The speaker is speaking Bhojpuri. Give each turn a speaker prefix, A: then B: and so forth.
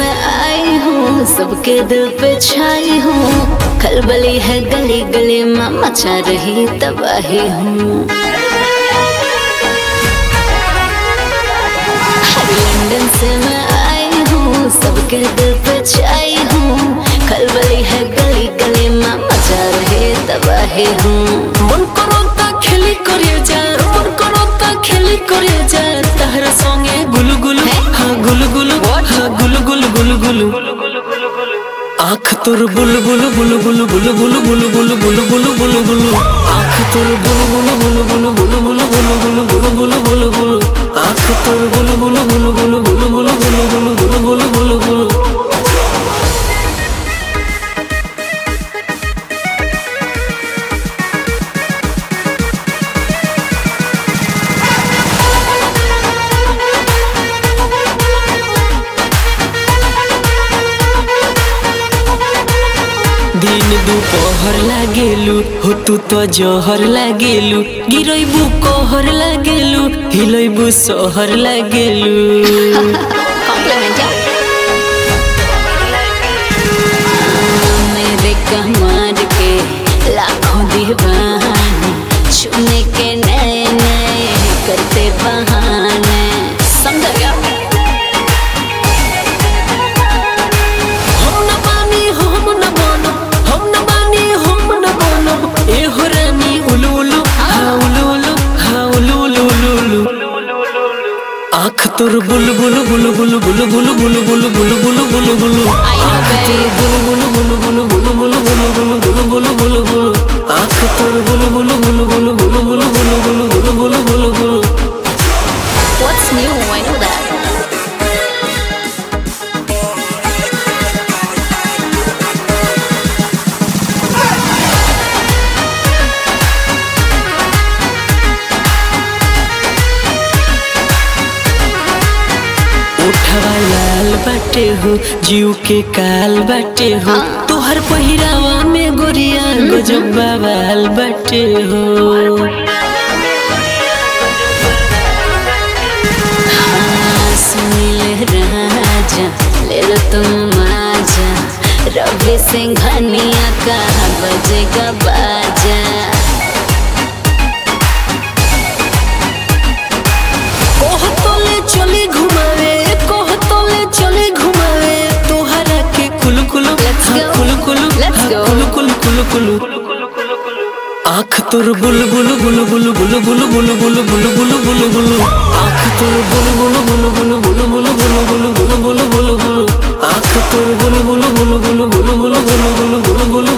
A: मैं आई हूँ, सबके दिल पे छाई हूँ। खलबली है गली गली में मचा रही तबाही हूँ। लंदन से मैं आई हूँ, सबके दिल पे छाई हूँ। खलबली है गली गली में मचा रही तबाही हूँ।
B: मन करो ता खेली करे जा, मन करो ता खेली करे जा। तहरा संगे गुलु गुलु, हाँ गुलु गुलु, हाँ गुलु गुलु गुलु गुलु। आँख तोर बुलु बुलु बुलु बुलु बुलु बुलु बुलु बुलु बुलु बुलु बुलु बुलु। आँख तोर बुलु बुलु बुलु बुलु बुलु बुलु बुलु बुलु बुलु बुलु बुलु बुलु। आँख तोर बुलु बुलु बुलु बुलु बुलु बुलु बुलु बुलु बुलु बुलु बुलु। दिन दोपहर लागेलू हो तू तो जहर लागेलू। गिरैबू कहर लागेलू, हिलैबू सहर लागेलू।
A: मेरे कमर के लाखों दीवाने, छूने के नए नए करते बहाने। समझ गया?
B: आँख तोर बुलु बुलु बुलु बुलु बुलु बुलु बुलु बुलु बुलु बुलु बुलु बुलु। आँख तोर बुलु बुलु बुलु बुलु बुलु बुलु बुलु बुलु बुलु बुलु बुलु। आँख तोर बुलु बुलु बुलु बुलु बुलु बुलु बुलु बुलु बुलु बुलु बुलु।
A: What's new? I know that.
B: उठवा लाल बाटे हो, जीव के काल बाटे हो। तोहर पहिरावा में गोरिया गजब बवाल बाटे हो।
A: सुनील राजा ले लो तुम माजा, रवि सिंघानिया का बजेगा बाजा।
B: कोह तोले चली घुमावे, कोह तोले चली घुमावे। तोहरा के कुलु कुलु, कुलु कुलु, कुलु कुलु कुलु कुलु। आँख तोर बुलु बुलु बुलु बुलु बुलु बुलु बुलु बुलु बुलु बुलु बुलु बुलु। आँख तोर बुलु बुलु बुलु बुलु बुलु बुलु बुलु बुलु बुलु बुलु बुलु बुलु। आँख तोर बुलु बुलु बुलु बुलु बुलु बुलु बुलु बुलु बुलु बुलु।